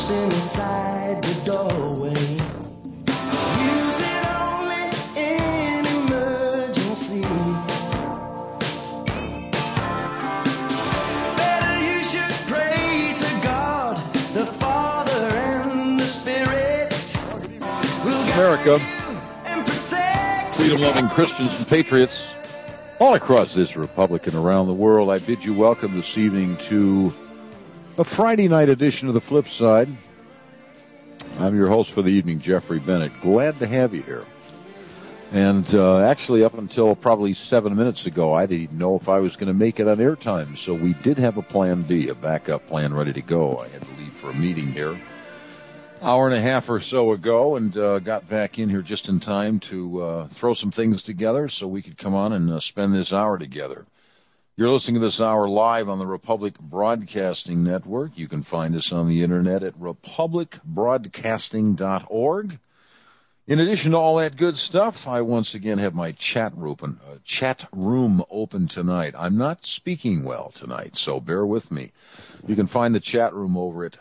stand inside the doorway. Use it only in emergency. Better you should pray to God, the Father and the Spirit. America, freedom-loving Christians and patriots all across this republic and around the world, I bid you welcome this evening to a Friday night edition of The Flip Side. I'm your host for the evening, Jeffrey Bennett. Glad to have you here. And actually, up until probably 7 minutes ago, I didn't know if I was going to make it on airtime. So we did have a plan B, a backup plan ready to go. I had to leave for a meeting here hour and a half or so ago, and got back in here just in time to throw some things together so we could come on and spend this hour together. You're listening to this hour live on the Republic Broadcasting Network. You can find us on the internet at republicbroadcasting.org. In addition to all that good stuff, I once again have my chat room open tonight. I'm not speaking well tonight, so bear with me. You can find the chat room over at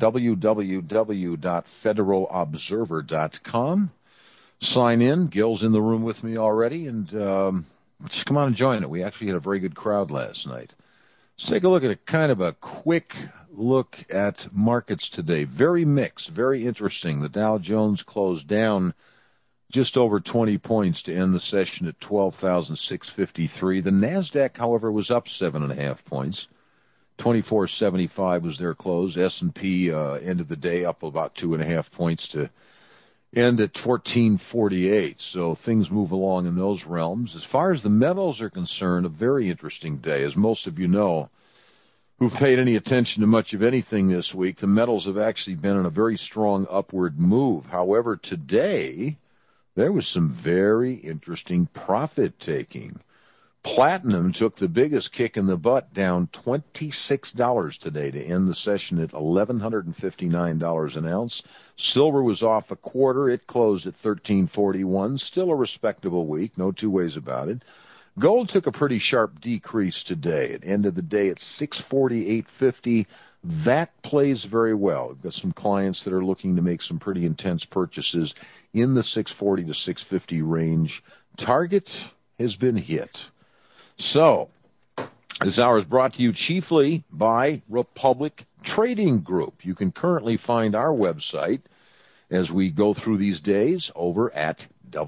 www.federalobserver.com. Sign in. Gil's in the room with me already, and just come on and join it. We actually had a very good crowd last night. Let's take a look at a kind of a quick look at markets today. Very mixed, very interesting. The Dow Jones closed down just over 20 points to end the session at 12,653. The NASDAQ, however, was up 7.5 points. 2475 was their close. S&P ended the day up about 2.5 points to end at 1448. So things move along in those realms. As far as the metals are concerned, a very interesting day. As most of you know, who've paid any attention to much of anything this week, the metals have actually been in a very strong upward move. However, today, there was some very interesting profit taking. Platinum took the biggest kick in the butt, down $26 today to end the session at $1,159 an ounce. Silver was off a quarter. It closed at $13.41. Still a respectable week, no two ways about it. Gold took a pretty sharp decrease today. It ended the day at $648.50. That plays very well. We've got some clients that are looking to make some pretty intense purchases in the $640 to $650 range. Target has been hit. So, this hour is brought to you chiefly by Republic Trading Group. You can currently find our website as we go through these days over at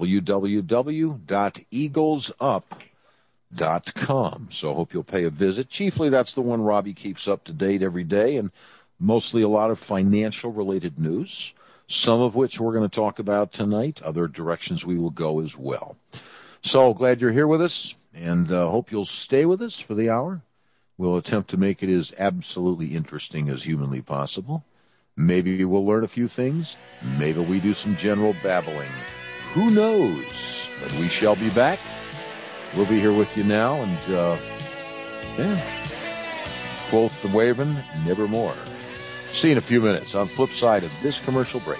www.eaglesup.com. So I hope you'll pay a visit. Chiefly, that's the one Robbie keeps up to date every day, and mostly a lot of financial-related news, some of which we're going to talk about tonight, other directions we will go as well. So glad you're here with us, and hope you'll stay with us for the hour. We'll attempt to make it as absolutely interesting as humanly possible. Maybe we'll learn a few things. Maybe we do some general babbling. Who knows? But we shall be back. We'll be here with you now, and, quoth the Waven, nevermore. See you in a few minutes on the flip side of this commercial break.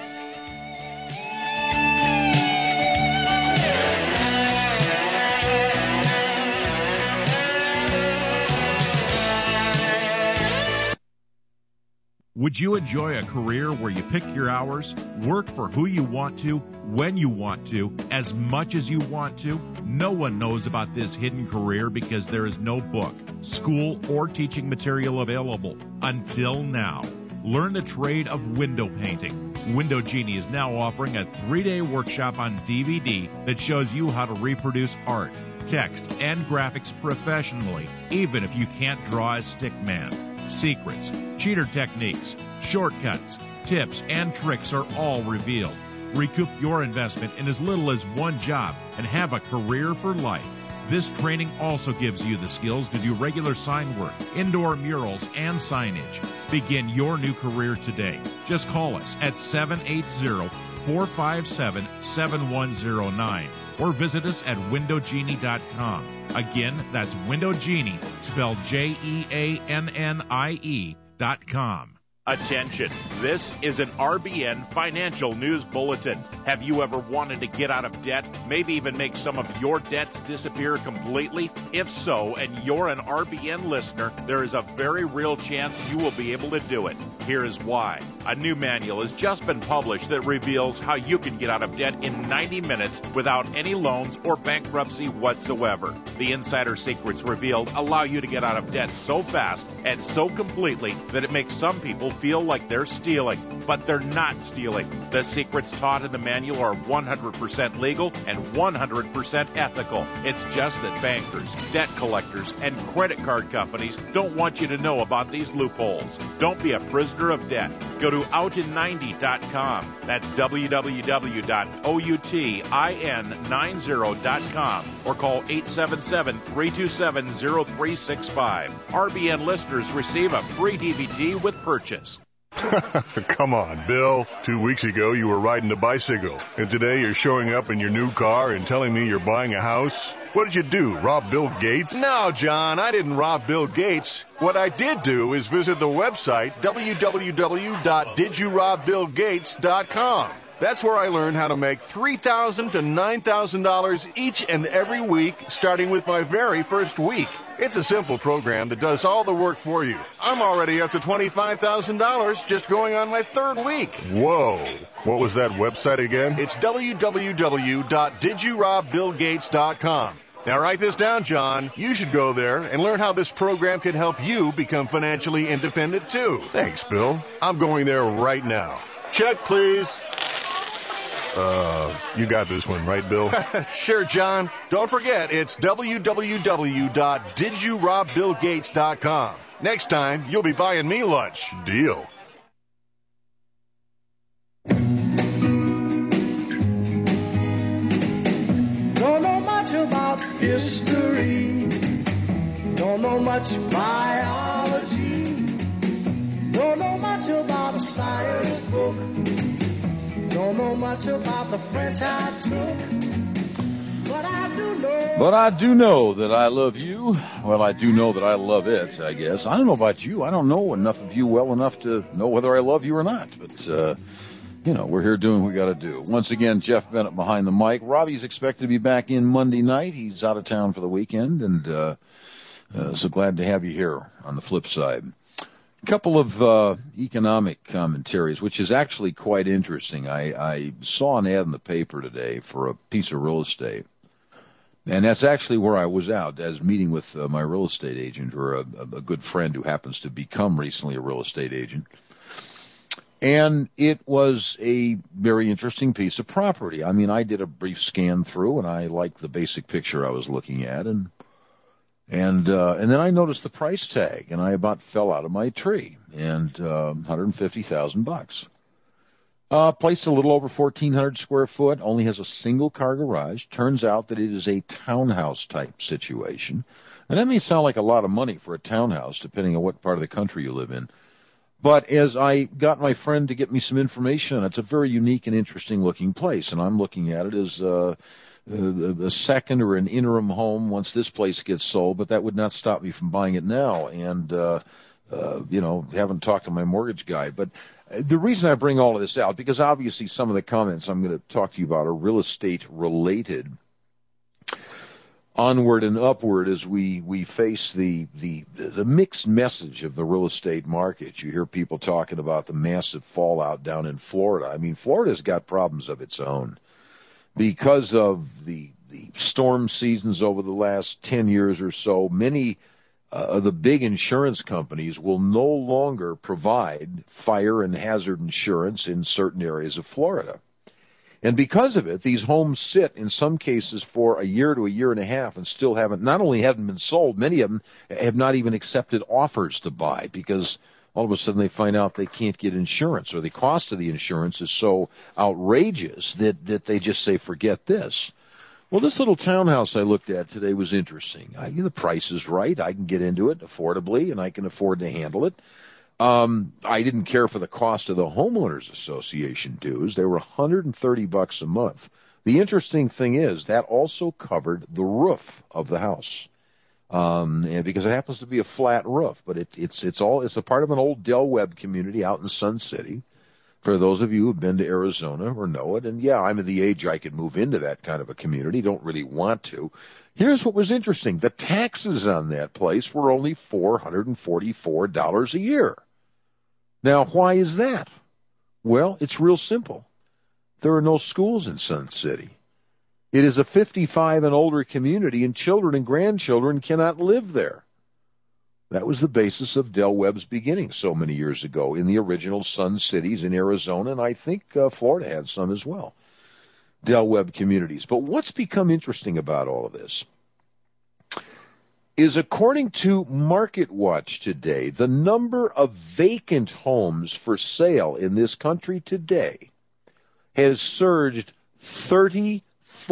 Would you enjoy a career where you pick your hours, work for who you want to, when you want to, as much as you want to? No one knows about this hidden career because there is no book, school, or teaching material available until now. Learn the trade of window painting. Window Genie is now offering a 3-day workshop on DVD that shows you how to reproduce art, text, and graphics professionally, even if you can't draw a stick man. Secrets, cheater techniques, shortcuts, tips, and tricks are all revealed. Recoup your investment in as little as one job and have a career for life. This training also gives you the skills to do regular sign work, indoor murals, and signage. Begin your new career today. Just call us at 780-457-7109 or visit us at windowgenie.com. Again, that's Window Genie, spelled Jeannie.com. Attention, this is an RBN Financial News Bulletin. Have you ever wanted to get out of debt, maybe even make some of your debts disappear completely? If so, and you're an RBN listener, there is a very real chance you will be able to do it. Here is why. A new manual has just been published that reveals how you can get out of debt in 90 minutes without any loans or bankruptcy whatsoever. The insider secrets revealed allow you to get out of debt so fast and so completely that it makes some people feel like they're stealing, but they're not stealing. The secrets taught in the manual are 100% legal and 100% ethical. It's just that bankers, debt collectors, and credit card companies don't want you to know about these loopholes. Don't be a prisoner of debt. Go to outin90.com. That's www.outin90.com or call 877-327-0365. RBN listeners receive a free DVD with purchase. Come on, Bill. 2 weeks ago, you were riding a bicycle, and today you're showing up in your new car and telling me you're buying a house? What did you do, rob Bill Gates? No, John, I didn't rob Bill Gates. What I did do is visit the website www.didyourobBillGates.com. That's where I learned how to make $3,000 to $9,000 each and every week, starting with my very first week. It's a simple program that does all the work for you. I'm already up to $25,000 just going on my third week. Whoa. What was that website again? It's www.didyourobBillGates.com. Now write this down, John. You should go there and learn how this program can help you become financially independent, too. Thanks, Bill. I'm going there right now. Check, please. You got this one, right, Bill? Sure, John. Don't forget, it's www.didyourobBillGates.com. Next time, you'll be buying me lunch. Deal. Don't know much about history. Don't know much biology. Don't know much about a science book. Don't know much about the French I took. But I do know. But I do know that I love you. Well, I do know that I love it, I guess. I don't know about you. I don't know enough of you well enough to know whether I love you or not. But, we're here doing what we got to do. Once again, Jeff Bennett behind the mic. Robbie's expected to be back in Monday night. He's out of town for the weekend, and so glad to have you here on the flip side. A couple of economic commentaries, which is actually quite interesting. I saw an ad in the paper today for a piece of real estate, and that's actually where I was out, as meeting with my real estate agent, or a good friend who happens to become recently a real estate agent. And it was a very interesting piece of property. I mean, I did a brief scan through, and I liked the basic picture I was looking at, and then I noticed the price tag, and I about fell out of my tree. And $150,000. Place a little over 1,400 square foot, only has a single car garage. Turns out that it is a townhouse type situation, and that may sound like a lot of money for a townhouse, depending on what part of the country you live in. But as I got my friend to get me some information on it, it's a very unique and interesting looking place, and I'm looking at it as a second or an interim home once this place gets sold, but that would not stop me from buying it now. And, haven't talked to my mortgage guy. But the reason I bring all of this out, because obviously some of the comments I'm going to talk to you about are real estate related. Onward and upward as we face the mixed message of the real estate market. You hear people talking about the massive fallout down in Florida. I mean, Florida's got problems of its own because of the storm seasons over the last 10 years or so. Many of the big insurance companies will no longer provide fire and hazard insurance in certain areas of Florida. And because of it, these homes sit in some cases for a year to a year and a half and still haven't been sold. Many of them have not even accepted offers to buy because all of a sudden they find out they can't get insurance, or the cost of the insurance is so outrageous that they just say, forget this. Well, this little townhouse I looked at today was interesting. The price is right. I can get into it affordably, and I can afford to handle it. I didn't care for the cost of the homeowners association dues. They were $130 a month. The interesting thing is that also covered the roof of the house. And because it happens to be a flat roof, but it's a part of an old Del Webb community out in Sun City. For those of you who've been to Arizona or know it, and yeah, I'm at the age I could move into that kind of a community, don't really want to. Here's what was interesting. The taxes on that place were only $444 a year. Now, why is that? Well, it's real simple. There are no schools in Sun City. It is a 55 and older community, and children and grandchildren cannot live there. That was the basis of Del Webb's beginning so many years ago in the original Sun Cities in Arizona, and I think Florida had some as well, Del Webb communities. But what's become interesting about all of this is, according to MarketWatch today, the number of vacant homes for sale in this country today has surged 34%.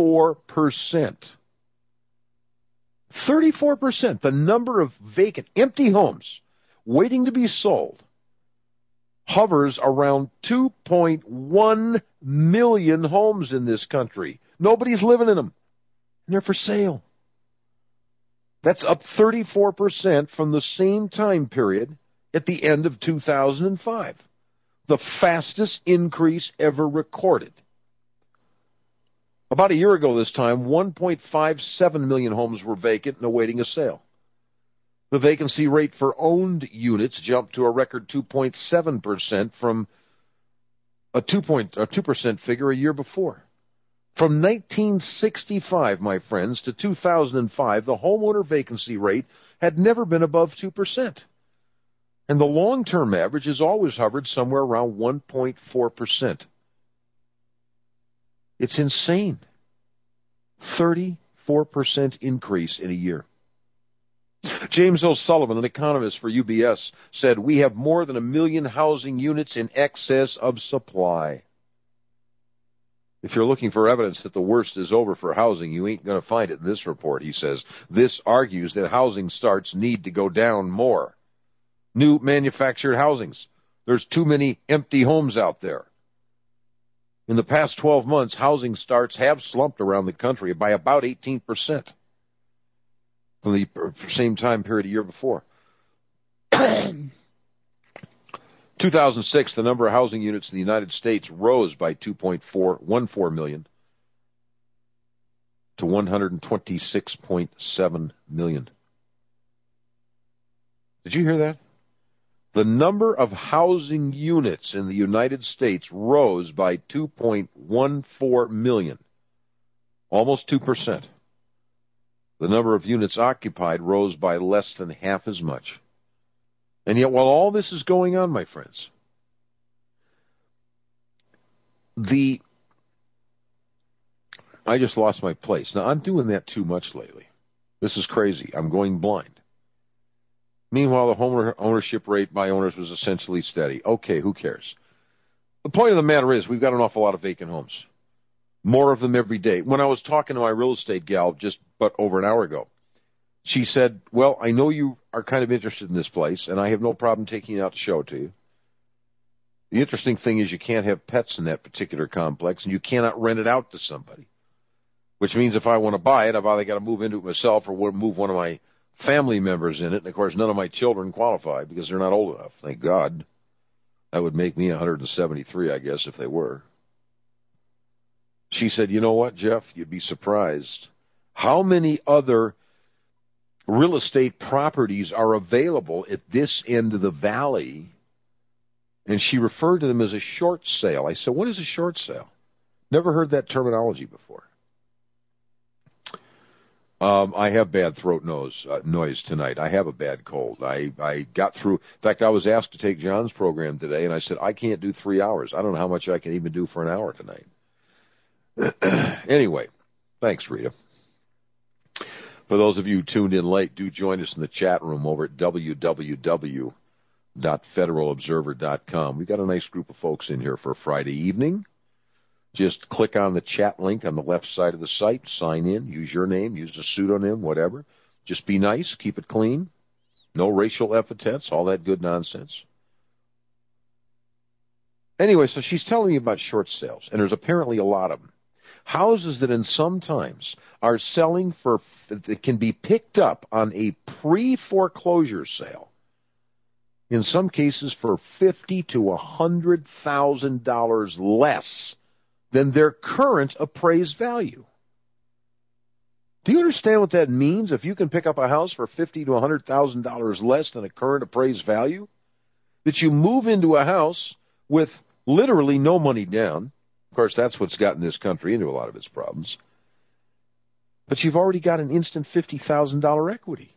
34%. The number of vacant, empty homes waiting to be sold hovers around 2.1 million homes in this country. Nobody's living in them. And they're for sale. That's up 34% from the same time period at the end of 2005. The fastest increase ever recorded. About a year ago this time, 1.57 million homes were vacant and awaiting a sale. The vacancy rate for owned units jumped to a record 2.7% from a 2% figure a year before. From 1965, my friends, to 2005, the homeowner vacancy rate had never been above 2%. And the long-term average has always hovered somewhere around 1.4%. It's insane. 34% increase in a year. James O'Sullivan, an economist for UBS, said, "We have more than 1 million housing units in excess of supply." If you're looking for evidence that the worst is over for housing, you ain't going to find it in this report, he says. This argues that housing starts need to go down more. New manufactured housings. There's too many empty homes out there. In the past 12 months, housing starts have slumped around the country by about 18% from the same time period a year before. 2006, the number of housing units in the United States rose by 2.14 million to 126.7 million. Did you hear that? The number of housing units in the United States rose by 2.14 million, almost 2%. The number of units occupied rose by less than half as much. And yet, while all this is going on, my friends, I just lost my place. Now, I'm doing that too much lately. This is crazy. I'm going blind. Meanwhile, the home ownership rate by owners was essentially steady. Okay, who cares? The point of the matter is we've got an awful lot of vacant homes. More of them every day. When I was talking to my real estate gal just but over an hour ago, she said, "Well, I know you are kind of interested in this place, and I have no problem taking you out to show it to you. The interesting thing is you can't have pets in that particular complex, and you cannot rent it out to somebody. Which means if I want to buy it, I've either got to move into it myself or move one of my family members in it. And, of course, none of my children qualify because they're not old enough. Thank God. That would make me 173, I guess, if they were." She said, "You know what, Jeff? You'd be surprised how many other real estate properties are available at this end of the valley." And she referred to them as a short sale. I said, "What is a short sale?" Never heard that terminology before. I have bad throat noise tonight. I have a bad cold. I got through. In fact, I was asked to take John's program today, and I said, I can't do 3 hours. I don't know how much I can even do for an hour tonight. Anyway, thanks, Rita. For those of you who tuned in late, do join us in the chat room over at www.federalobserver.com. We've got a nice group of folks in here for a Friday evening. Just click on the chat link on the left side of the site, sign in, use your name, use a pseudonym, whatever. Just be nice, keep it clean. No racial epithets, all that good nonsense. Anyway, so she's telling me about short sales, and there's apparently a lot of them. houses that in some times are selling for, that can be picked up on a pre-foreclosure sale, in some cases for $50,000 to $100,000 less than their current appraised value. Do you understand what that means? If you can pick up a house for $50,000 to $100,000 less than a current appraised value, that you move into a house with literally no money down. Of course, that's what's gotten this country into a lot of its problems. But you've already got an instant $50,000 equity,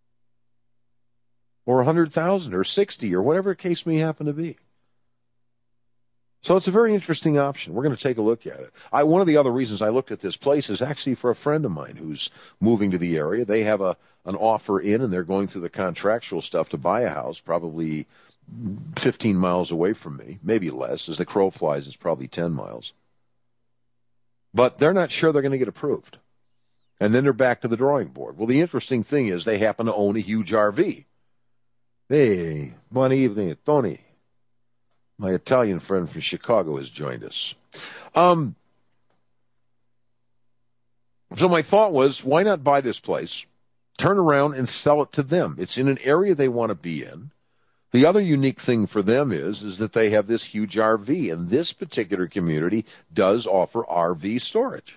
or $100,000 or $60,000 or whatever the case may happen to be. So it's a very interesting option. We're going to take a look at it. One of the other reasons I looked at this place is actually for a friend of mine who's moving to the area. They have an offer in, and they're going through the contractual stuff to buy a house, probably 15 miles away from me, maybe less. As the crow flies, it's probably 10 miles. But they're not sure they're going to get approved. And then they're back to the drawing board. Well, the interesting thing is they happen to own a huge RV. Hey, bon evening, Tony. My Italian friend from Chicago has joined us. So my thought was, why not buy this place, turn around and sell it to them? It's in an area they want to be in. The other unique thing for them is that they have this huge RV, and this particular community does offer RV storage.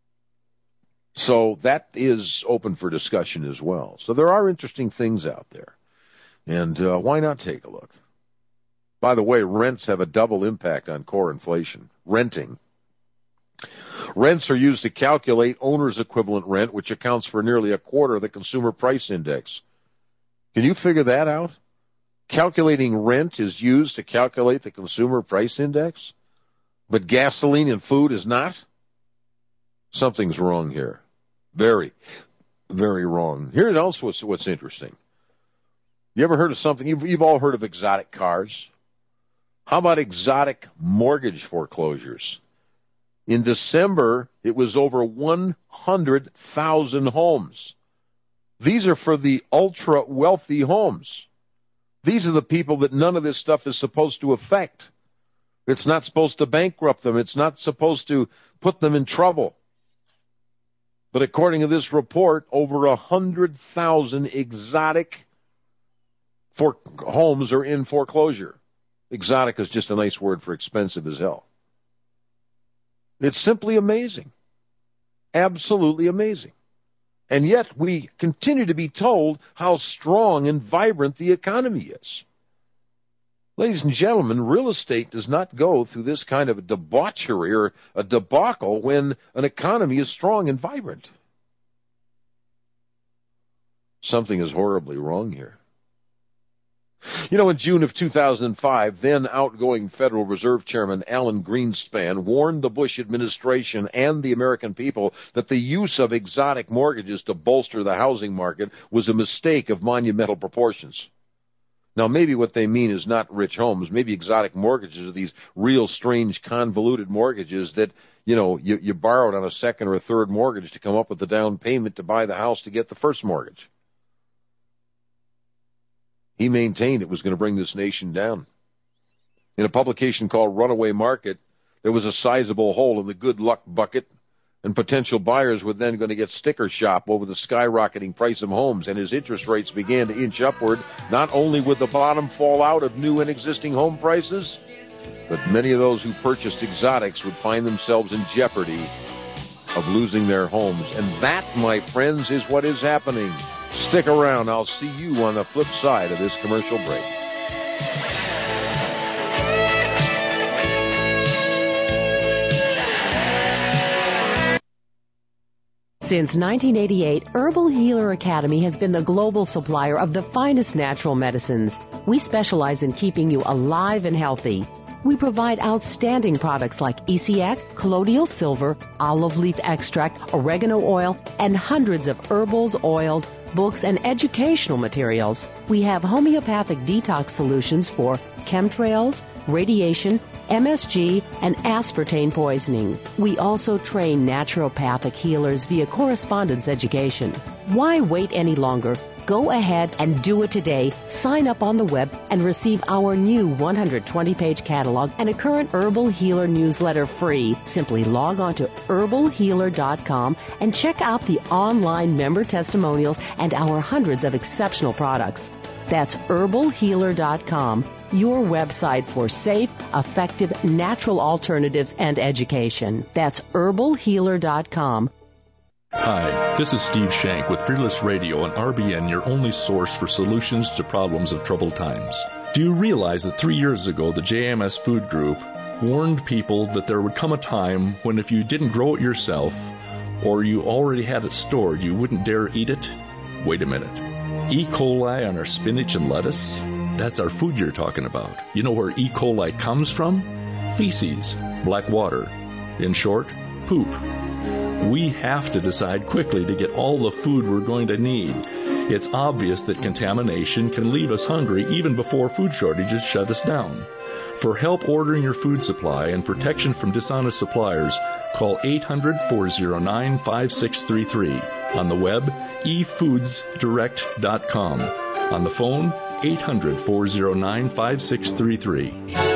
So that is open for discussion as well. So there are interesting things out there. And why not take a look? By the way, rents have a double impact on core inflation. Renting. Rents are used to calculate owner's equivalent rent, which accounts for nearly a quarter of the consumer price index. Can you figure that out? Calculating rent is used to calculate the consumer price index, but gasoline and food is not? Something's wrong here. Very, very wrong. Here's also what's interesting. You ever heard of something? You've all heard of exotic cars. How about exotic mortgage foreclosures? In December, it was over 100,000 homes. These are for the ultra-wealthy homes. These are the people that none of this stuff is supposed to affect. It's not supposed to bankrupt them. It's not supposed to put them in trouble. But according to this report, over 100,000 exotic homes are in foreclosure. Exotic is just a nice word for expensive as hell. It's simply amazing. Absolutely amazing. And yet we continue to be told how strong and vibrant the economy is. Ladies and gentlemen, real estate does not go through this kind of a debauchery or a debacle when an economy is strong and vibrant. Something is horribly wrong here. You know, in June of 2005, then outgoing Federal Reserve Chairman Alan Greenspan warned the Bush administration and the American people that the use of exotic mortgages to bolster the housing market was a mistake of monumental proportions. Now, maybe what they mean is not rich homes. Maybe exotic mortgages are these real strange convoluted mortgages that, you borrowed on a second or a third mortgage to come up with the down payment to buy the house to get the first mortgage. He maintained it was going to bring this nation down. In a publication called Runaway Market, there was a sizable hole in the good luck bucket, and potential buyers were then going to get sticker shock over the skyrocketing price of homes, and as interest rates began to inch upward, not only would the bottom fall out of new and existing home prices, but many of those who purchased exotics would find themselves in jeopardy of losing their homes. And that, my friends, is what is happening. Stick around. I'll see you on the flip side of this commercial break. Since 1988, Herbal Healer Academy has been the global supplier of the finest natural medicines. We specialize in keeping you alive and healthy. We provide outstanding products like ECX, colloidal silver, olive leaf extract, oregano oil, and hundreds of herbals, oils, books, and educational materials. We have homeopathic detox solutions for chemtrails, radiation, MSG, and aspartame poisoning. We also train naturopathic healers via correspondence education. Why wait any longer? Go ahead and do it today. Sign up on the web and receive our new 120-page catalog and a current Herbal Healer newsletter free. Simply log on to herbalhealer.com and check out the online member testimonials and our hundreds of exceptional products. That's herbalhealer.com, your website for safe, effective, natural alternatives and education. That's herbalhealer.com. Hi, this is Steve Shank with Fearless Radio and RBN, your only source for solutions to problems of troubled times. Do you realize that 3 years ago, the JMS Food Group warned people that there would come a time when if you didn't grow it yourself or you already had it stored, you wouldn't dare eat it? Wait a minute. E. coli on our spinach and lettuce? That's our food you're talking about. You know where E. coli comes from? Feces, black water. In short, poop. We have to decide quickly to get all the food we're going to need. It's obvious that contamination can leave us hungry even before food shortages shut us down. For help ordering your food supply and protection from dishonest suppliers, call 800-409-5633. On the web, efoodsdirect.com. On the phone, 800-409-5633.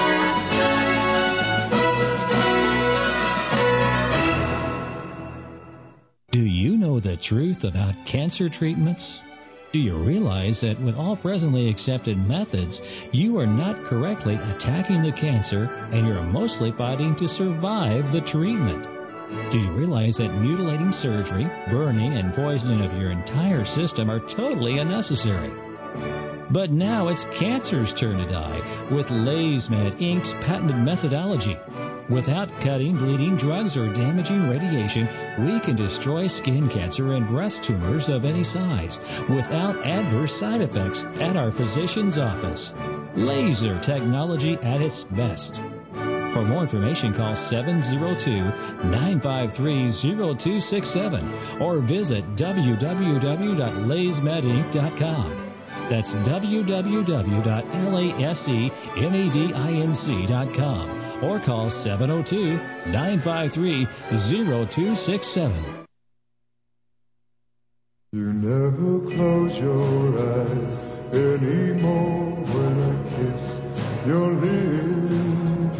Do you know the truth about cancer treatments? Do you realize that with all presently accepted methods, you are not correctly attacking the cancer and you're mostly fighting to survive the treatment? Do you realize that mutilating surgery, burning, and poisoning of your entire system are totally unnecessary? But now it's cancer's turn to die with LaysMed Inc.'s patented methodology. Without cutting, bleeding, drugs, or damaging radiation, we can destroy skin cancer and breast tumors of any size without adverse side effects at our physician's office. Laser technology at its best. For more information, call 702-953-0267 or visit www.laysmedinc.com. That's www.lasemedinc.com. Or call 702-953-0267. You never close your eyes anymore when I kiss your lips.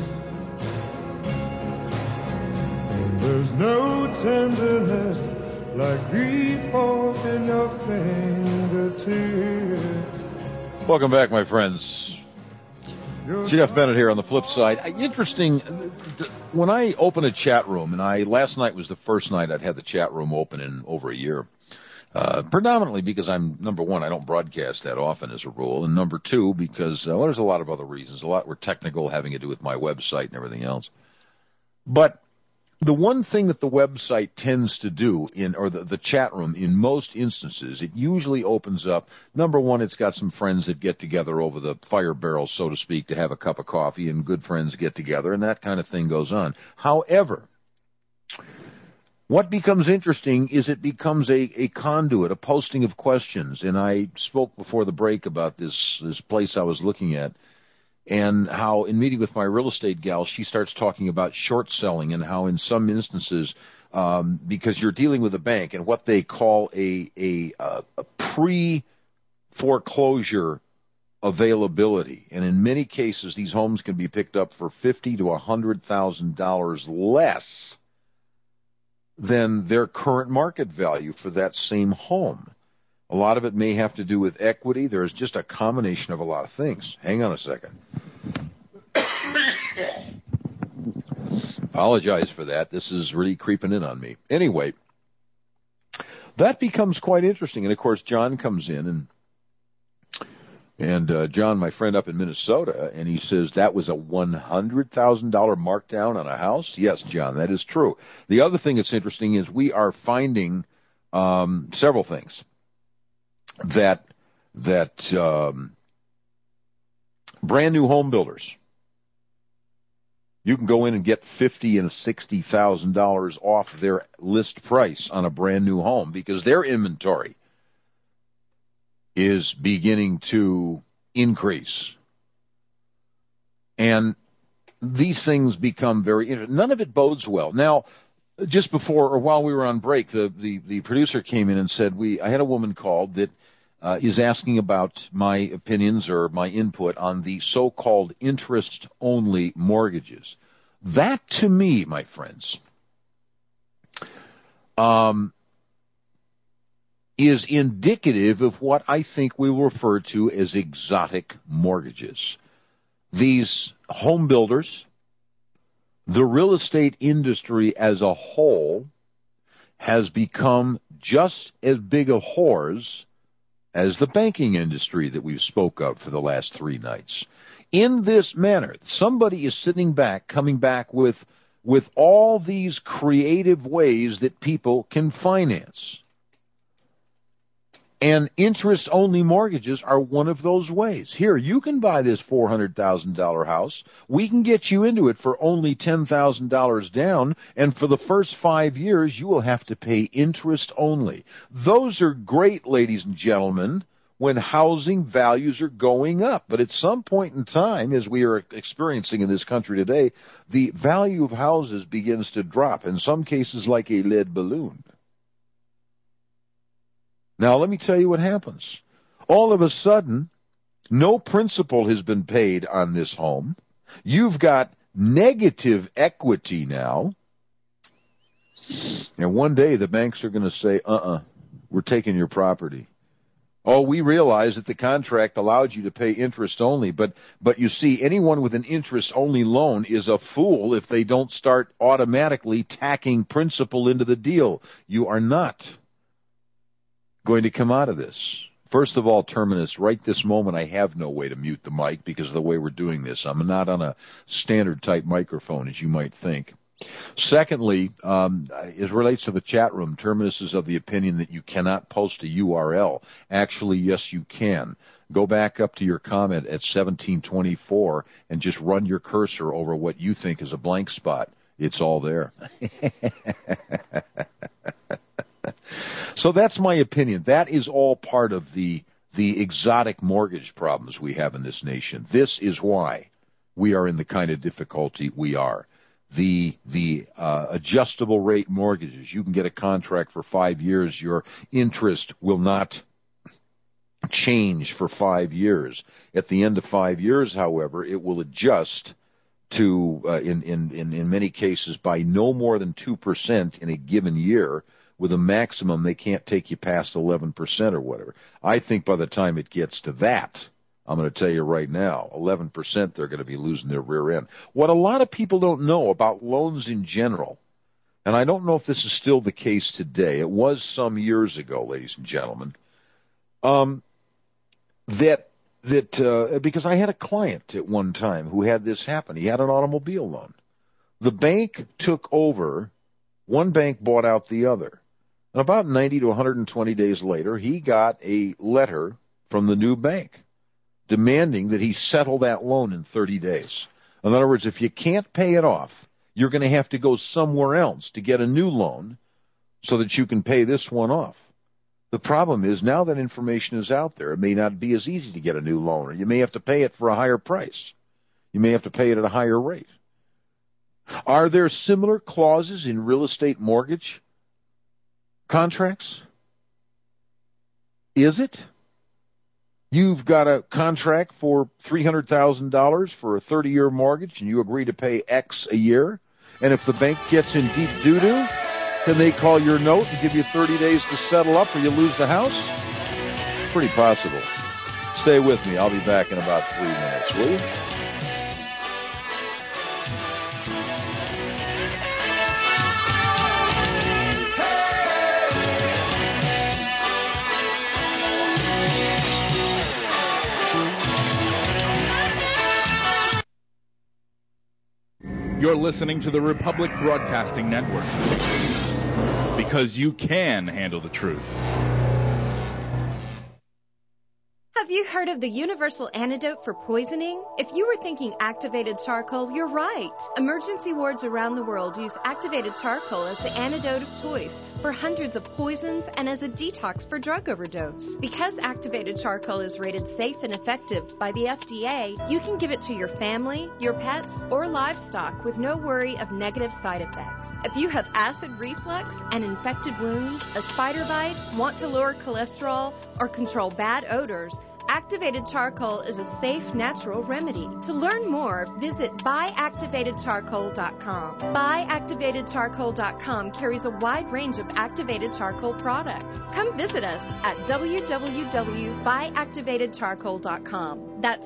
And there's no tenderness like grief in your fingertips. Welcome back, my friends. Jeff Bennett here on the flip side. Interesting, when I open a chat room, and last night was the first night I'd had the chat room open in over a year, predominantly because number one, I don't broadcast that often as a rule, and number two, because, there's a lot of other reasons. A lot were technical, having to do with my website and everything else. But the one thing that the website tends to do or the chat room, in most instances, it usually opens up. Number one, it's got some friends that get together over the fire barrel, so to speak, to have a cup of coffee, and good friends get together, and that kind of thing goes on. However, what becomes interesting is it becomes a conduit, a posting of questions. And I spoke before the break about this place I was looking at, and how in meeting with my real estate gal, she starts talking about short selling and how in some instances, because you're dealing with a bank and what they call a pre-foreclosure availability. And in many cases, these homes can be picked up for $50,000 to $100,000 less than their current market value for that same home. A lot of it may have to do with equity. There's just a combination of a lot of things. Hang on a second. Apologize for that. This is really creeping in on me. Anyway, that becomes quite interesting. And, of course, John comes in, and John, my friend up in Minnesota, and he says that was a $100,000 markdown on a house. Yes, John, that is true. The other thing that's interesting is we are finding several things. That brand new home builders, you can go in and get $50,000 and $60,000 off their list price on a brand new home because their inventory is beginning to increase. And these things become very interesting. None of it bodes well. Now, just before or while we were on break, the producer came in and said I had a woman called that is asking about my opinions or my input on the so-called interest-only mortgages. That, to me, my friends, is indicative of what I think we will refer to as exotic mortgages. These home builders, the real estate industry as a whole, has become just as big a whores as the banking industry that we've spoke of for the last 3 nights. In this manner, somebody is sitting back, coming back with all these creative ways that people can finance. And interest-only mortgages are one of those ways. Here, you can buy this $400,000 house. We can get you into it for only $10,000 down, and for the first 5 years, you will have to pay interest only. Those are great, ladies and gentlemen, when housing values are going up. But at some point in time, as we are experiencing in this country today, the value of houses begins to drop, in some cases like a lead balloon. Now, let me tell you what happens. All of a sudden, no principal has been paid on this home. You've got negative equity now. And one day the banks are going to say, we're taking your property. Oh, we realize that the contract allowed you to pay interest only, but you see, anyone with an interest-only loan is a fool if they don't start automatically tacking principal into the deal. You are not going to come out of this. First of all, Terminus, right this moment I have no way to mute the mic because of the way we're doing this. I'm not on a standard type microphone, as you might think. Secondly, as relates to the chat room, Terminus is of the opinion that you cannot post a URL. Actually, yes, you can. Go back up to your comment at 1724 and just run your cursor over what you think is a blank spot. It's all there. So that's my opinion. That is all part of the exotic mortgage problems we have in this nation. This is why we are in the kind of difficulty we are. The adjustable rate mortgages, you can get a contract for 5 years. Your interest will not change for 5 years. At the end of 5 years, however, it will adjust to, in many cases, by no more than 2% in a given year. With a maximum, they can't take you past 11% or whatever. I think by the time it gets to that, I'm going to tell you right now, 11% they're going to be losing their rear end. What a lot of people don't know about loans in general, and I don't know if this is still the case today, it was some years ago, ladies and gentlemen, because I had a client at one time who had this happen. He had an automobile loan. The bank took over. One bank bought out the other. And about 90 to 120 days later, he got a letter from the new bank demanding that he settle that loan in 30 days. In other words, if you can't pay it off, you're going to have to go somewhere else to get a new loan so that you can pay this one off. The problem is now that information is out there, it may not be as easy to get a new loan, or you may have to pay it for a higher price. You may have to pay it at a higher rate. Are there similar clauses in real estate mortgage contracts? Is it? You've got a contract for $300,000 for a 30-year mortgage, and you agree to pay X a year. And if the bank gets in deep doo-doo, can they call your note and give you 30 days to settle up, or you lose the house? It's pretty possible. Stay with me. I'll be back in about 3 minutes, will you? You're listening to the Republic Broadcasting Network, because you can handle the truth. Have you you heard of the universal antidote for poisoning? If you were thinking activated charcoal, you're right. Emergency wards around the world use activated charcoal as the antidote of choice for hundreds of poisons and as a detox for drug overdose. Because activated charcoal is rated safe and effective by the FDA, you can give it to your family, your pets, or livestock with no worry of negative side effects. If you have acid reflux, an infected wound, a spider bite, want to lower cholesterol, or control bad odors, activated charcoal is a safe, natural remedy. To learn more, visit buyactivatedcharcoal.com. Buyactivatedcharcoal.com carries a wide range of activated charcoal products. Come visit us at www.buyactivatedcharcoal.com. That's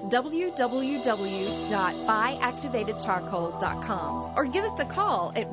www.buyactivatedcharcoal.com. Or give us a call at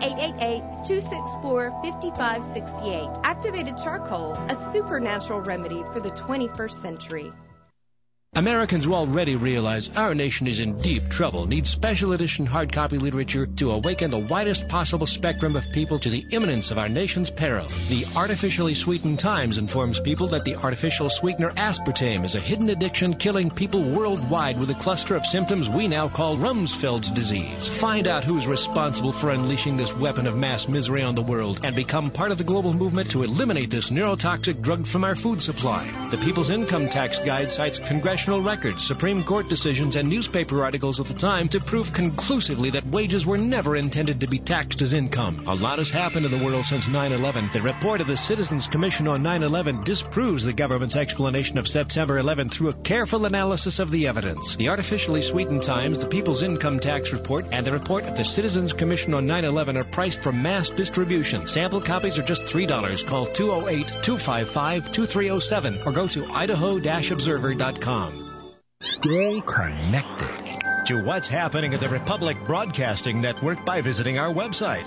1-888-264-5568. Activated charcoal, a supernatural remedy for the 21st century. Americans will already realize our nation is in deep trouble, needs special edition hard copy literature to awaken the widest possible spectrum of people to the imminence of our nation's peril. The Artificially Sweetened Times informs people that the artificial sweetener aspartame is a hidden addiction killing people worldwide with a cluster of symptoms we now call Rumsfeld's disease. Find out who's responsible for unleashing this weapon of mass misery on the world and become part of the global movement to eliminate this neurotoxic drug from our food supply. The People's Income Tax Guide cites congressional records, Supreme Court decisions, and newspaper articles of the time to prove conclusively that wages were never intended to be taxed as income. A lot has happened in the world since 9/11. The report of the Citizens Commission on 9/11 disproves the government's explanation of September 11 through a careful analysis of the evidence. The Artificially Sweetened Times, the People's Income Tax Report, and the report of the Citizens Commission on 9/11 are priced for mass distribution. Sample copies are just $3. Call 208-255-2307 or go to idaho-observer.com. Stay connected to what's happening at the Republic Broadcasting Network by visiting our website,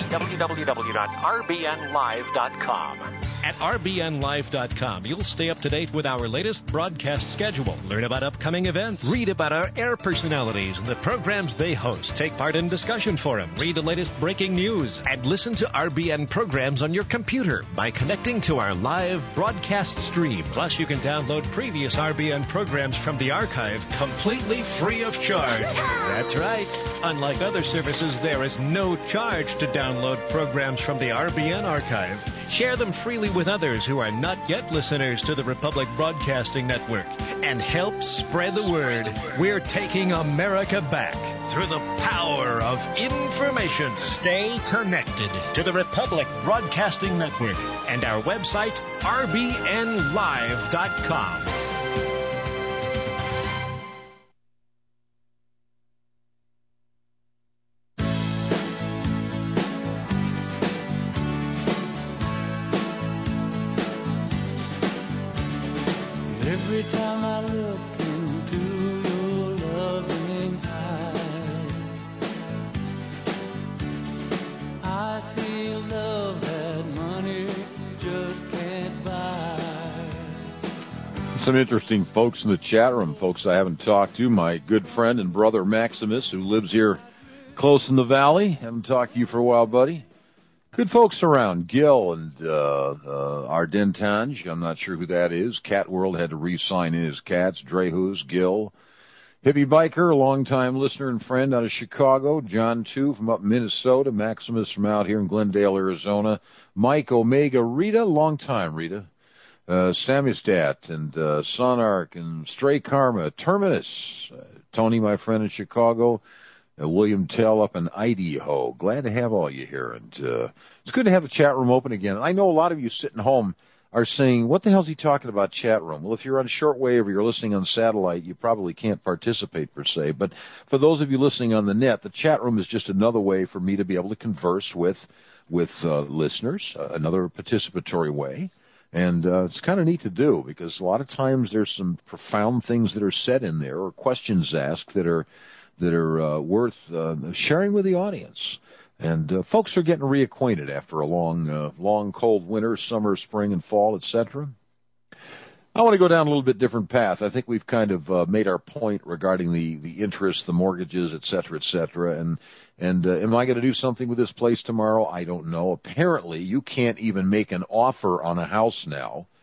www.rbnlive.com. At rbnlive.com, you'll stay up to date with our latest broadcast schedule, learn about upcoming events, read about our air personalities and the programs they host, take part in discussion forum, read the latest breaking news, and listen to RBN programs on your computer by connecting to our live broadcast stream. Plus, you can download previous RBN programs from the archive completely free of charge. That's right. Unlike other services, there is no charge to download programs from the RBN archive. Share them freely with others who are not yet listeners to the Republic Broadcasting Network and help spread the word. We're taking America back through the power of information. Stay connected to the Republic Broadcasting Network and our website, rbnlive.com. Every time I look into your loving eyes, I see a love that money just can't buy. Some interesting folks in the chat room, folks I haven't talked to. My good friend and brother Maximus, who lives here close in the valley. Haven't talked to you for a while, buddy. Good folks around. Gil and Ardentange. I'm not sure who that is. Cat World had to re-sign in his cats. Drehus, Gil. Hippie Biker, a long-time listener and friend out of Chicago. John, too, from up in Minnesota. Maximus from out here in Glendale, Arizona. Mike Omega. Rita, long time, Rita. Samistat and Sonark and Stray Karma. Terminus. Tony, my friend in Chicago. William Tell up in Idaho. Glad to have all you here. And it's good to have the chat room open again. I know a lot of you sitting home are saying, what the hell's he talking about chat room? Well, if you're on shortwave or you're listening on satellite, you probably can't participate per se. But for those of you listening on the net, the chat room is just another way for me to be able to converse with listeners, another participatory way. And it's kind of neat to do because a lot of times there's some profound things that are said in there or questions asked that are worth sharing with the audience. And folks are getting reacquainted after a long cold winter, summer, spring, and fall, etc. I want to go down a little bit different path. I think we've kind of made our point regarding the interest, the mortgages, etc., etc. And am I going to do something with this place tomorrow? I don't know. Apparently, you can't even make an offer on a house now.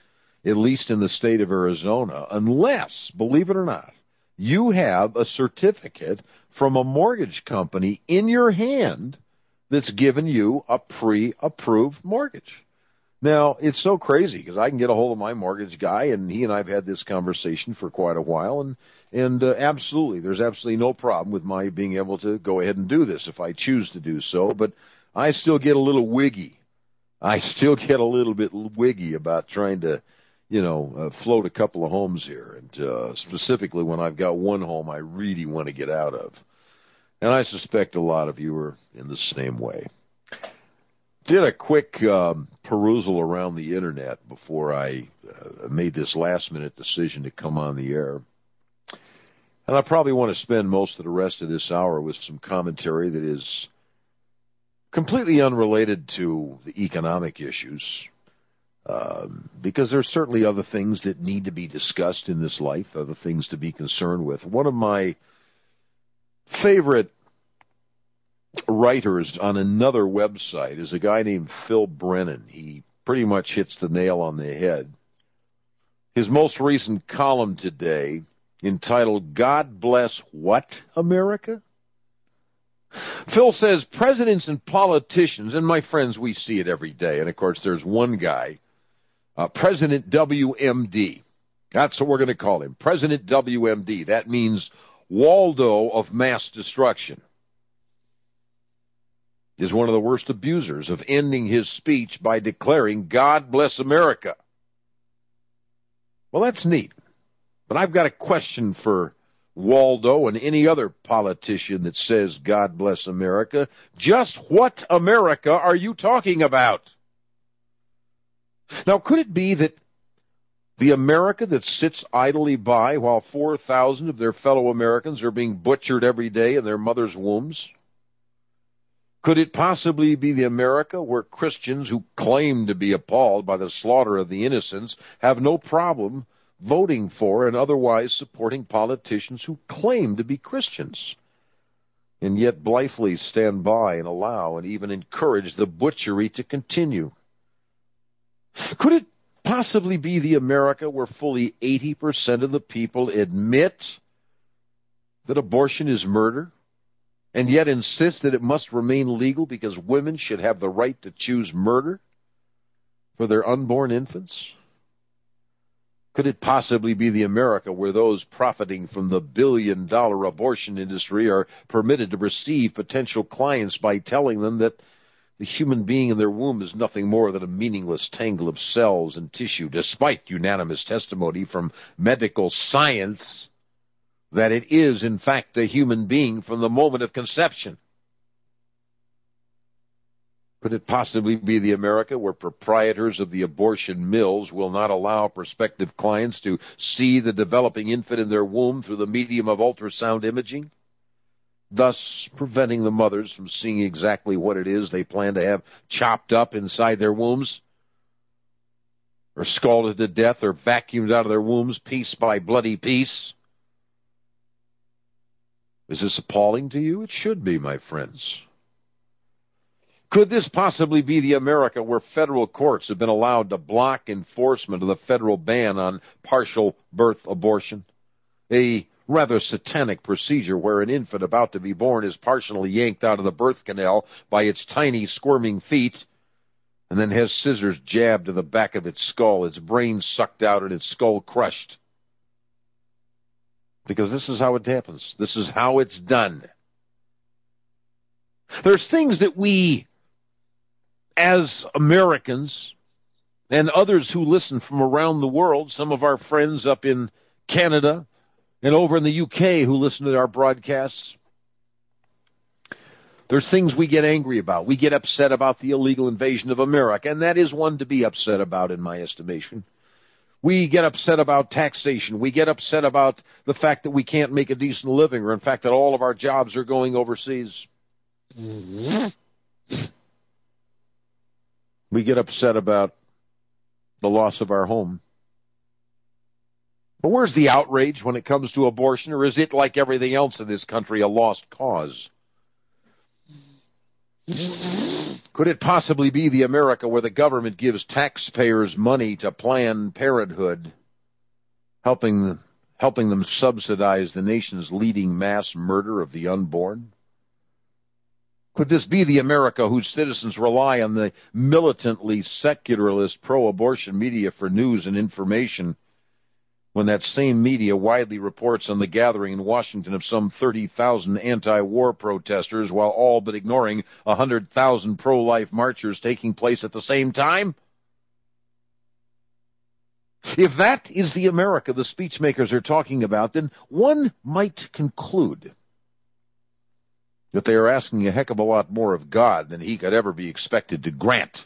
at least in the state of Arizona, unless, believe it or not, you have a certificate from a mortgage company in your hand that's given you a pre-approved mortgage. Now, it's so crazy because I can get a hold of my mortgage guy, and he and I have had this conversation for quite a while, and absolutely, there's absolutely no problem with my being able to go ahead and do this if I choose to do so, but I still get a little wiggy. I still get a little bit wiggy about trying to, float a couple of homes here, and specifically when I've got one home I really want to get out of. And I suspect a lot of you are in the same way. Did a quick perusal around the internet before I made this last-minute decision to come on the air. And I probably want to spend most of the rest of this hour with some commentary that is completely unrelated to the economic issues, because there's certainly other things that need to be discussed in this life, other things to be concerned with. One of my favorite writers on another website is a guy named Phil Brennan. He pretty much hits the nail on the head. His most recent column today, entitled God Bless What, America? Phil says presidents and politicians, and my friends, we see it every day, and of course there's one guy, President WMD. That's what we're going to call him, President WMD. That means Waldo of mass destruction. Is one of the worst abusers of ending his speech by declaring, God bless America. Well, that's neat. But I've got a question for Waldo and any other politician that says, God bless America. Just what America are you talking about? Now, could it be that the America that sits idly by while 4,000 of their fellow Americans are being butchered every day in their mother's wombs? Could it possibly be the America where Christians who claim to be appalled by the slaughter of the innocents have no problem voting for and otherwise supporting politicians who claim to be Christians, and yet blithely stand by and allow and even encourage the butchery to continue? Could it possibly be the America where fully 80% of the people admit that abortion is murder, and yet insist that it must remain legal because women should have the right to choose murder for their unborn infants? Could it possibly be the America where those profiting from the billion-dollar abortion industry are permitted to receive potential clients by telling them that the human being in their womb is nothing more than a meaningless tangle of cells and tissue, despite unanimous testimony from medical science that it is, in fact, a human being from the moment of conception? Could it possibly be the America where proprietors of the abortion mills will not allow prospective clients to see the developing infant in their womb through the medium of ultrasound imaging, thus preventing the mothers from seeing exactly what it is they plan to have chopped up inside their wombs, or scalded to death, or vacuumed out of their wombs piece by bloody piece? Is this appalling to you? It should be, my friends. Could this possibly be the America where federal courts have been allowed to block enforcement of the federal ban on partial birth abortion? A rather satanic procedure where an infant about to be born is partially yanked out of the birth canal by its tiny squirming feet, and then has scissors jabbed to the back of its skull, its brain sucked out and its skull crushed. Because this is how it happens. This is how it's done. There's things that we, as Americans, and others who listen from around the world, some of our friends up in Canada and over in the UK who listen to our broadcasts, there's things we get angry about. We get upset about the illegal invasion of America, and that is one to be upset about in my estimation. We get upset about taxation. We get upset about the fact that we can't make a decent living, or in fact that all of our jobs are going overseas. We get upset about the loss of our home. But where's the outrage when it comes to abortion, or is it, like everything else in this country, a lost cause? Could it possibly be the America where the government gives taxpayers money to Planned Parenthood, helping them subsidize the nation's leading mass murder of the unborn? Could this be the America whose citizens rely on the militantly secularist pro-abortion media for news and information, when that same media widely reports on the gathering in Washington of some 30,000 anti-war protesters, while all but ignoring 100,000 pro-life marchers taking place at the same time? If that is the America the speechmakers are talking about, then one might conclude that they are asking a heck of a lot more of God than he could ever be expected to grant.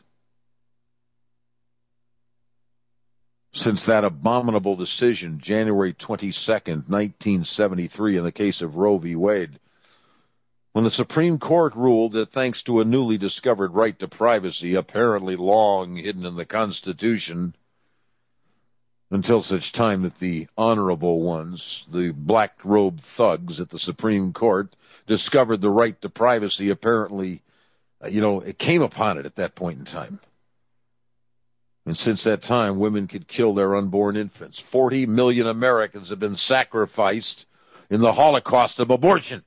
Since that abominable decision, January 22nd, 1973, in the case of Roe v. Wade, when the Supreme Court ruled that thanks to a newly discovered right to privacy, apparently long hidden in the Constitution, until such time that the honorable ones, the black-robed thugs at the Supreme Court, discovered the right to privacy, apparently, it came upon it at that point in time. And since that time, women could kill their unborn infants. 40 million Americans have been sacrificed in the Holocaust of abortion.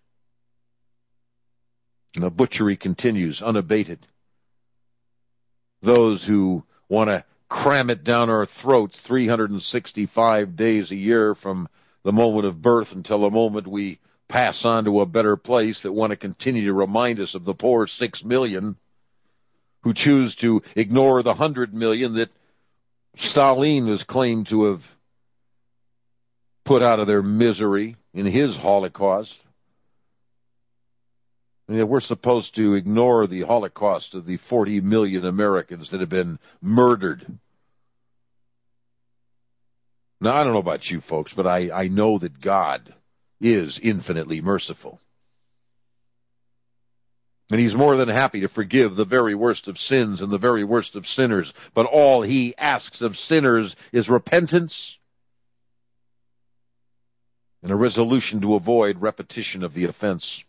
And the butchery continues unabated. Those who want to cram it down our throats 365 days a year from the moment of birth until the moment we pass on to a better place, that want to continue to remind us of the poor 6 million who choose to ignore the 100 million that Stalin was claimed to have put out of their misery in his Holocaust. And we're supposed to ignore the Holocaust of the 40 million Americans that have been murdered. Now, I don't know about you folks, but I know that God is infinitely merciful. And he's more than happy to forgive the very worst of sins and the very worst of sinners. But all he asks of sinners is repentance and a resolution to avoid repetition of the offense.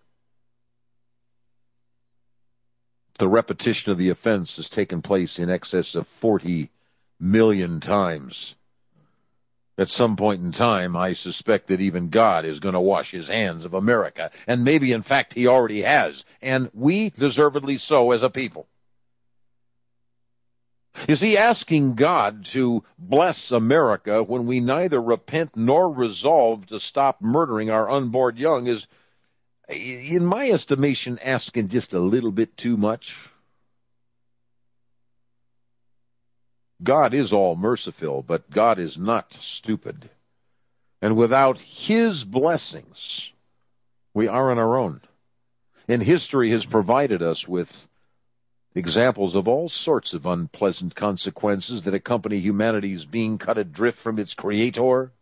The repetition of the offense has taken place in excess of 40 million times. At some point in time, I suspect that even God is going to wash his hands of America. And maybe, in fact, he already has. And we deservedly so as a people. Is he asking God to bless America when we neither repent nor resolve to stop murdering our unborn young is, in my estimation, asking just a little bit too much? God is all merciful, but God is not stupid. And without his blessings, we are on our own. And history has provided us with examples of all sorts of unpleasant consequences that accompany humanity's being cut adrift from its Creator.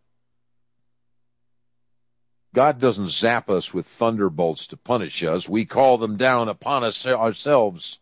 God doesn't zap us with thunderbolts to punish us. We call them down upon us ourselves.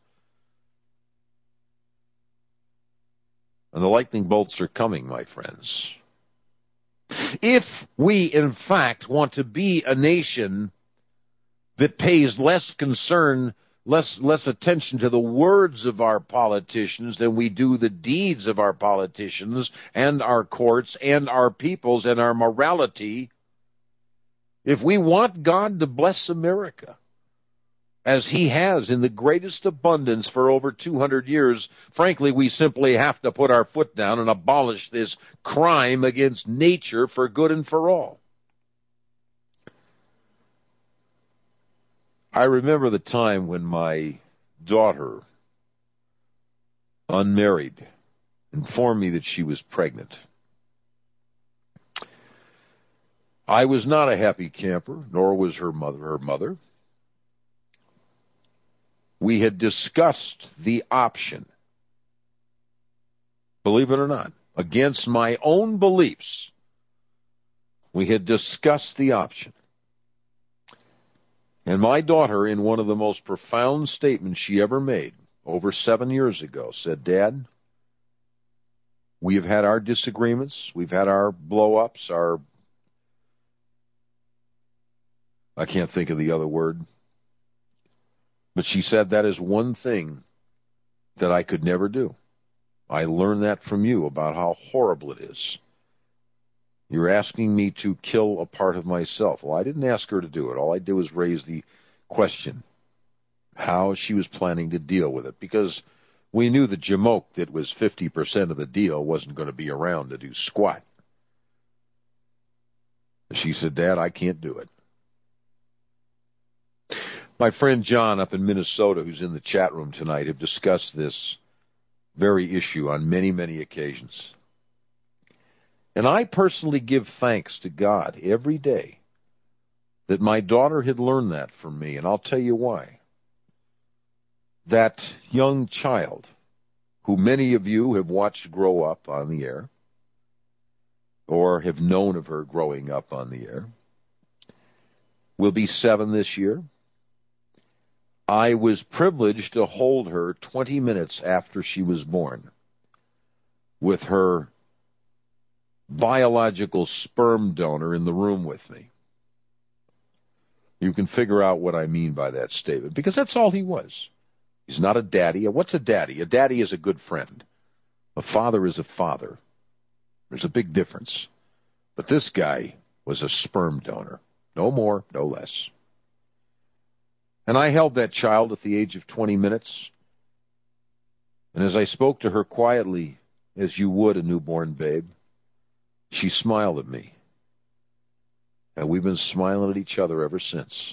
And the lightning bolts are coming, my friends. If we, in fact, want to be a nation that pays less concern, less attention to the words of our politicians than we do the deeds of our politicians and our courts and our peoples and our morality, if we want God to bless America, as he has in the greatest abundance for over 200 years, frankly, we simply have to put our foot down and abolish this crime against nature for good and for all. I remember the time when my daughter, unmarried, informed me that she was pregnant. I was not a happy camper, nor was her mother. We had discussed the option, believe it or not, against my own beliefs. We had discussed the option. And my daughter, in one of the most profound statements she ever made, over 7 years ago, said, "Dad, we have had our disagreements, we've had our blow-ups, I can't think of the other word. But she said that is one thing that I could never do. I learned that from you about how horrible it is. You're asking me to kill a part of myself. Well, I didn't ask her to do it. All I did was raise the question, how she was planning to deal with it, because we knew the jamoke that was 50% of the deal wasn't going to be around to do squat. She said, Dad, I can't do it. My friend John up in Minnesota, who's in the chat room tonight, have discussed this very issue on many, many occasions. And I personally give thanks to God every day that my daughter had learned that from me, and I'll tell you why. That young child, who many of you have watched grow up on the air, or have known of her growing up on the air, will be 7 this year. I was privileged to hold her 20 minutes after she was born with her biological sperm donor in the room with me. You can figure out what I mean by that statement, because that's all he was. He's not a daddy. What's a daddy? A daddy is a good friend. A father is a father. There's a big difference. But this guy was a sperm donor. No more, no less. And I held that child at the age of 20 minutes. And as I spoke to her quietly, as you would a newborn babe, she smiled at me. And we've been smiling at each other ever since.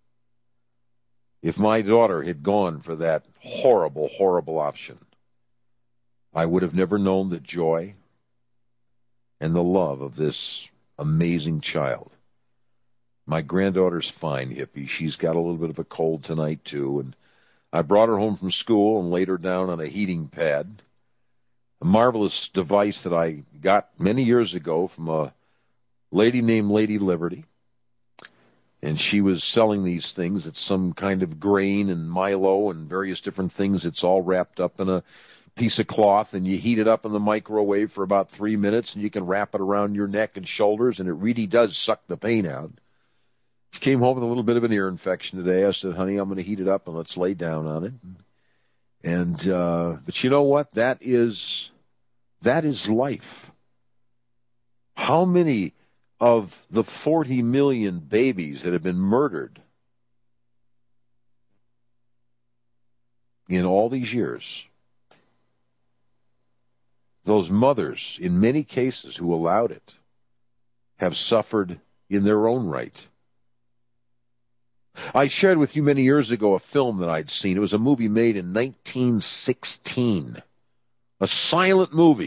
If my daughter had gone for that horrible, horrible option, I would have never known the joy and the love of this amazing child. My granddaughter's fine, Hippie. She's got a little bit of a cold tonight, too, and I brought her home from school and laid her down on a heating pad, a marvelous device that I got many years ago from a lady named Lady Liberty, and she was selling these things. It's some kind of grain and Milo and various different things. It's all wrapped up in a piece of cloth, and you heat it up in the microwave for about 3 minutes, and you can wrap it around your neck and shoulders, and it really does suck the pain out. She came home with a little bit of an ear infection today. I said, honey, I'm going to heat it up and let's lay down on it. And but you know what? That is life. How many of the 40 million babies that have been murdered in all these years, those mothers, in many cases, who allowed it, have suffered in their own right? I shared with you many years ago a film that I'd seen. It was a movie made in 1916, a silent movie.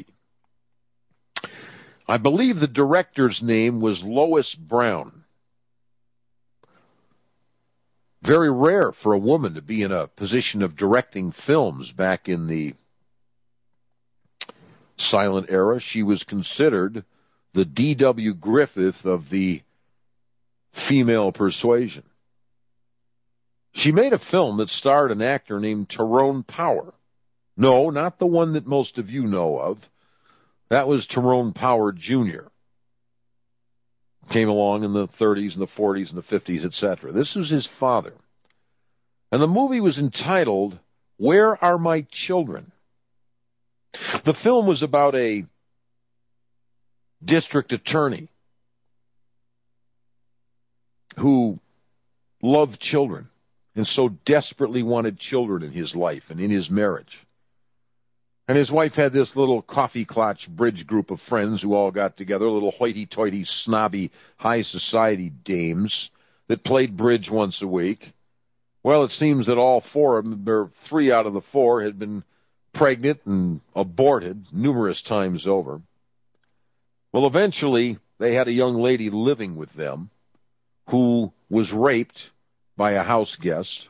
I believe the director's name was Lois Brown. Very rare for a woman to be in a position of directing films back in the silent era. She was considered the D.W. Griffith of the female persuasion. She made a film that starred an actor named Tyrone Power. No, not the one that most of you know of. That was Tyrone Power Jr. Came along in the 30s and the 40s and the 50s, etc. This was his father. And the movie was entitled, Where Are My Children? The film was about a district attorney who loved children and so desperately wanted children in his life and in his marriage. And his wife had this little coffee clutch bridge group of friends who all got together, little hoity-toity, snobby, high society dames that played bridge once a week. Well, it seems that all four of them, or 3 out of the 4, had been pregnant and aborted numerous times over. Well, eventually, they had a young lady living with them who was raped by a house guest,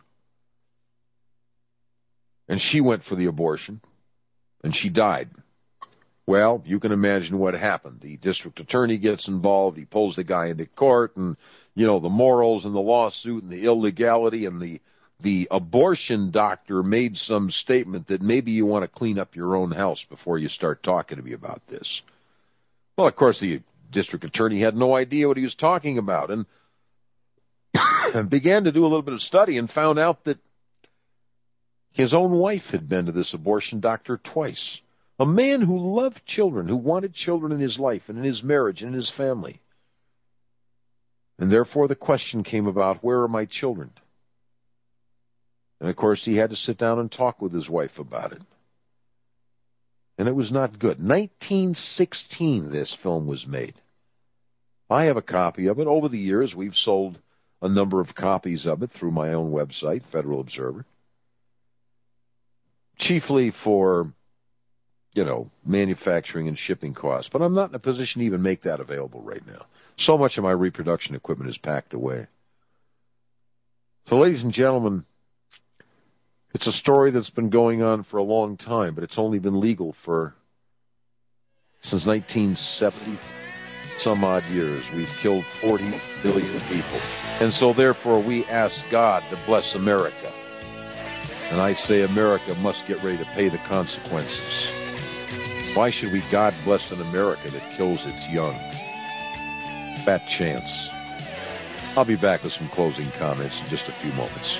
and she went for the abortion, and she died. Well, you can imagine what happened. The district attorney gets involved. He pulls the guy into court, and, you know, the morals and the lawsuit and the illegality, and the abortion doctor made some statement that maybe you want to clean up your own house before you start talking to me about this. Well, of course, the district attorney had no idea what he was talking about, and began to do a little bit of study and found out that His own wife had been to this abortion doctor twice. A man who loved children, who wanted children in his life and in his marriage and in his family. And therefore the question came about, where are my children? And of course he had to sit down and talk with his wife about it. And it was not good. 1916 this film was made. I have a copy of it. Over the years we've sold a number of copies of it through my own website, Federal Observer. Chiefly for, manufacturing and shipping costs. But I'm not in a position to even make that available right now. So much of my reproduction equipment is packed away. So, ladies and gentlemen, it's a story that's been going on for a long time, but it's only been legal since 1970, some odd years. We've killed 40 billion people. And so, therefore, we ask God to bless America. And I say America must get ready to pay the consequences. Why should we God bless an America that kills its young? Fat chance. I'll be back with some closing comments in just a few moments.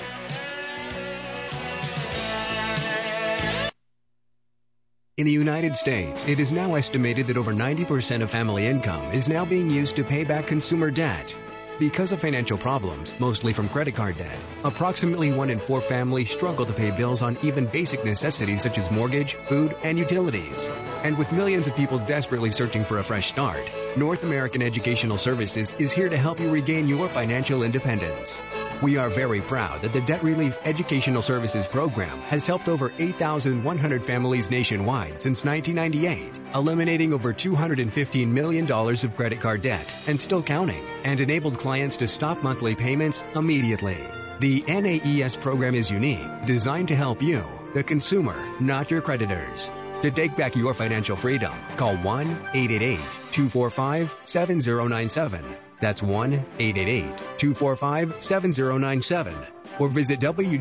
In the United States, it is now estimated that over 90% of family income is now being used to pay back consumer debt. Because of financial problems, mostly from credit card debt, approximately 1 in 4 families struggle to pay bills on even basic necessities such as mortgage, food, and utilities. And with millions of people desperately searching for a fresh start, North American Educational Services is here to help you regain your financial independence. We are very proud that the Debt Relief Educational Services Program has helped over 8,100 families nationwide since 1998, eliminating over $215 million of credit card debt and still counting, and enabled clients to stop monthly payments immediately. The NAES program is unique, designed to help you, the consumer, not your creditors. To take back your financial freedom, call 1-888-245-7097. That's 1-888-245-7097. Or visit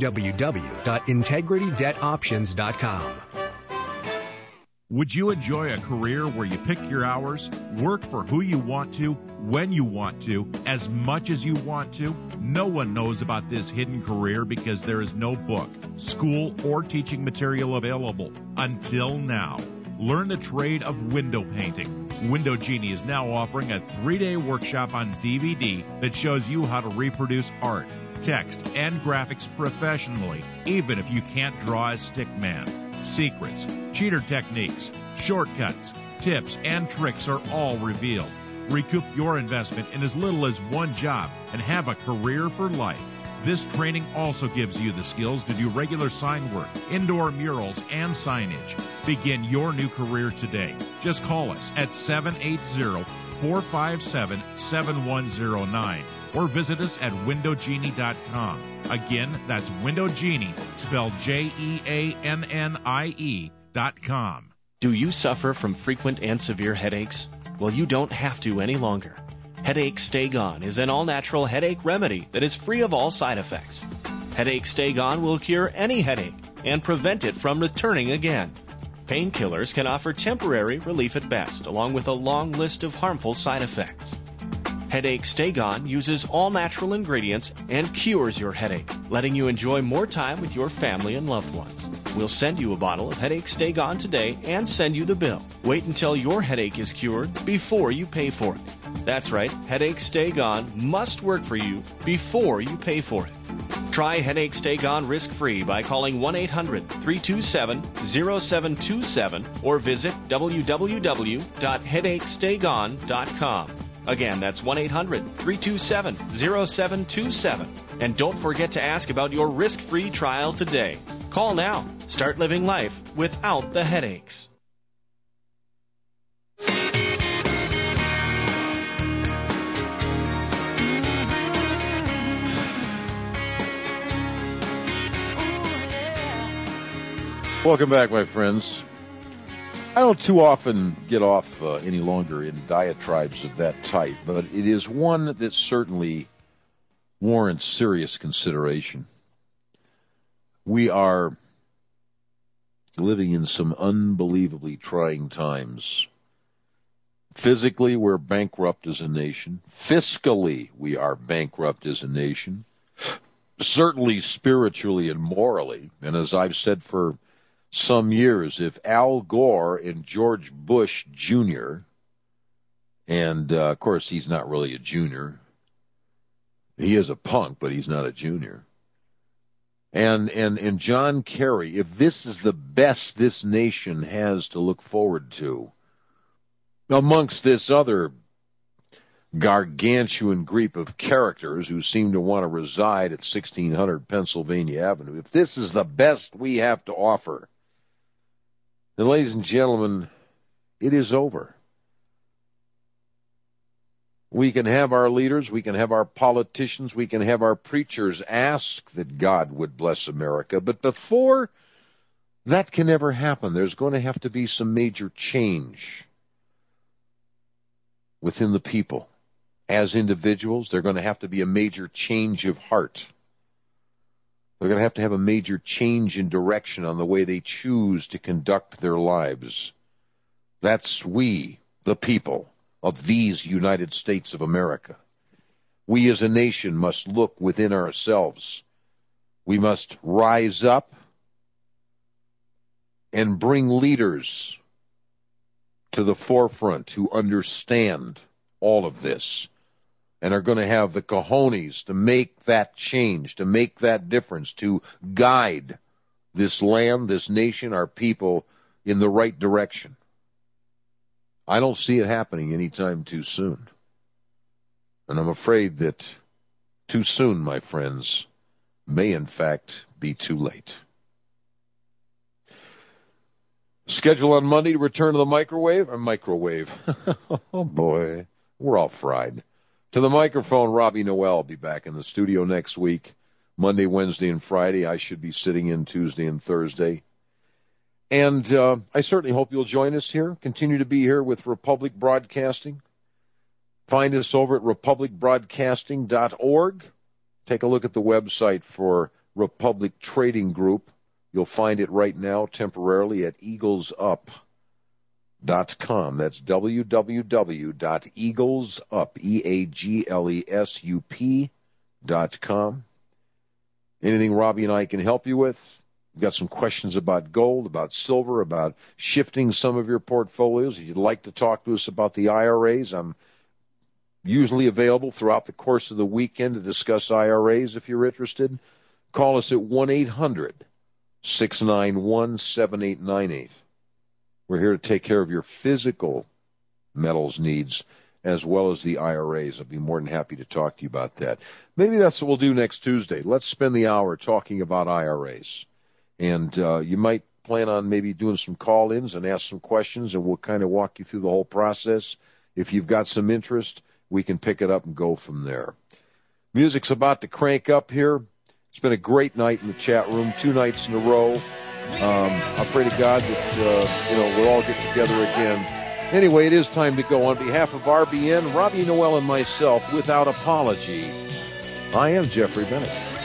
www.integritydebtoptions.com. Would you enjoy a career where you pick your hours, work for who you want to, when you want to, as much as you want to? No one knows about this hidden career because there is no book, school, or teaching material available until now. Learn the trade of window painting. Window Genie is now offering a 3-day workshop on DVD that shows you how to reproduce art, text, and graphics professionally, even if you can't draw a stick man. Secrets, cheater techniques, shortcuts, tips, and tricks are all revealed. Recoup your investment in as little as 1 job and have a career for life. This training also gives you the skills to do regular sign work, indoor murals, and signage. Begin your new career today. Just call us at 780-457-7109 or visit us at windowgenie.com. Again, that's Window Genie, spelled JEANNIE.com. Do you suffer from frequent and severe headaches? Well, you don't have to any longer. Headache Stay Gone is an all-natural headache remedy that is free of all side effects. Headache Stay Gone will cure any headache and prevent it from returning again. Painkillers can offer temporary relief at best, along with a long list of harmful side effects. Headache Stay Gone uses all natural ingredients and cures your headache, letting you enjoy more time with your family and loved ones. We'll send you a bottle of Headache Stay Gone today and send you the bill. Wait until your headache is cured before you pay for it. That's right, Headache Stay Gone must work for you before you pay for it. Try Headache Stay Gone risk-free by calling 1-800-327-0727 or visit www.headachestaygone.com. Again, that's 1-800-327-0727. And don't forget to ask about your risk-free trial today. Call now. Start living life without the headaches. Welcome back, my friends. I don't too often get off any longer in diatribes of that type, but it is one that certainly warrants serious consideration. We are living in some unbelievably trying times. Physically, we're bankrupt as a nation. Fiscally, we are bankrupt as a nation. certainly spiritually and morally. And as I've said for some years, if Al Gore and George Bush Jr., and of course he's not really a junior, he is a punk, but he's not a junior, and John Kerry, if this is the best this nation has to look forward to, amongst this other gargantuan group of characters who seem to want to reside at 1600 Pennsylvania Avenue, if this is the best we have to offer, then, ladies and gentlemen, it is over. We can have our leaders, we can have our politicians, we can have our preachers ask that God would bless America, but before that can ever happen, there's going to have to be some major change within the people. As individuals, they're going to have to be a major change of heart. They're going to have a major change in direction on the way they choose to conduct their lives. That's we, the people of these United States of America. We as a nation must look within ourselves. We must rise up and bring leaders to the forefront who understand all of this and are going to have the cojones to make that change, to make that difference, to guide this land, this nation, our people in the right direction. I don't see it happening anytime too soon. And I'm afraid that too soon, my friends, may in fact be too late. Schedule on Monday to return to the microwave. Oh, boy. We're all fried. To the microphone, Robbie Noel will be back in the studio next week. Monday, Wednesday, and Friday. I should be sitting in Tuesday and Thursday. And I certainly hope you'll join us here. Continue to be here with Republic Broadcasting. Find us over at republicbroadcasting.org. Take a look at the website for Republic Trading Group. You'll find it right now temporarily at eaglesup.com. That's www.eaglesup.com. Anything Robbie and I can help you with? We've got some questions about gold, about silver, about shifting some of your portfolios. If you'd like to talk to us about the IRAs, I'm usually available throughout the course of the weekend to discuss IRAs if you're interested. Call us at 1-800-691-7898. We're here to take care of your physical metals needs as well as the IRAs. I'll be more than happy to talk to you about that. Maybe that's what we'll do next Tuesday. Let's spend the hour talking about IRAs. And you might plan on maybe doing some call-ins and ask some questions, and we'll kind of walk you through the whole process. If you've got some interest, we can pick it up and go from there. Music's about to crank up here. It's been a great night in the chat room, 2 nights in a row. I pray to God that, we'll all get together again. Anyway, it is time to go. On behalf of RBN, Robbie Noel, and myself, without apology, I am Jeffrey Bennett.